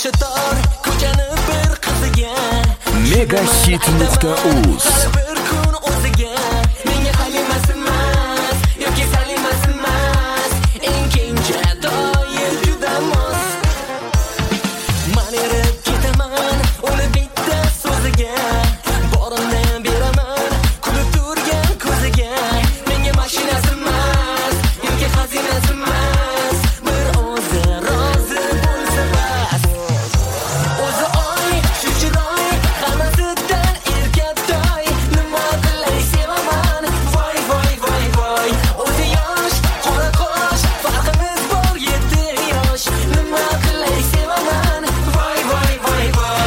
boshi tor ko'chani bir qiziga Megahit.uz bir kun o'ziga menga halimasi emas yoki salimasi emas eng kengcha doir juda mos man erib ketaman uni bitta so'ziga borimni beraman kulib turgan ko'ziga menga mashinasi emas yoki xazinasi emas bir o'zi rozi bo'lsa bas o'zi oy shu chiroy hammasidan erkatoy nima qilay sevaman voy voy voy voy o'zi yosh qora qosh farqimiz bor 7 yosh nima qilay sevaman voy voy voy voy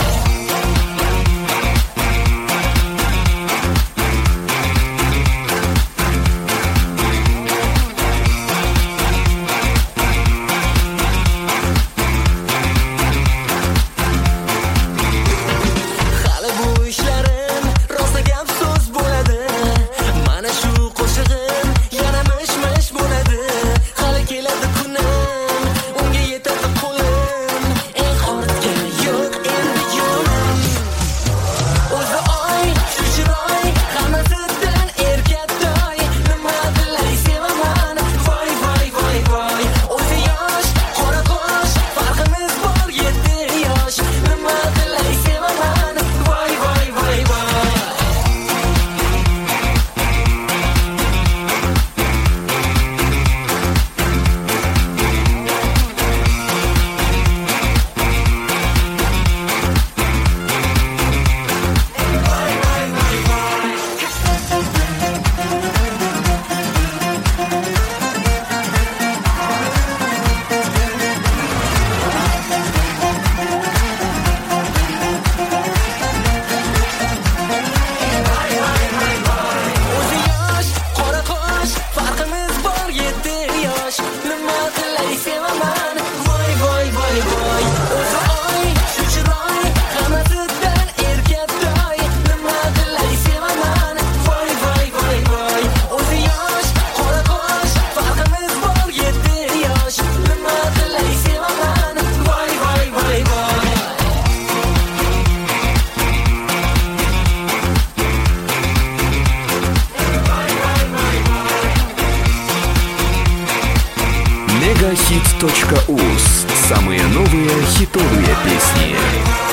hali bu ishlarim rosa gap so'z bo'ladi mana shu qo'shig'im yana mish-mish bo'ladi hali keladi kunim unga yetadi qo'lim eng ortga yo'q endi yo'lim o'zi oy shu chiroy hammasidan erkatoy nima qilay sevaman voy voy voy voy o'zi yosh qora qosh farqimiz bor 7 yosh nima qilay sevaman voy voy voy voy o'zi yosh qora qosh farqimiz bor 7 yosh nima qilay sevaman voy voy voy voy o'zi oy shu chiroy hammasidan erkatoy nima qilay sevaman voy voy voy voy o'zi yosh qora qosh farqimiz bor 7 yosh nima qilay sevaman voy voy voy voy Megahit.uz. Самые новые хитовые песни.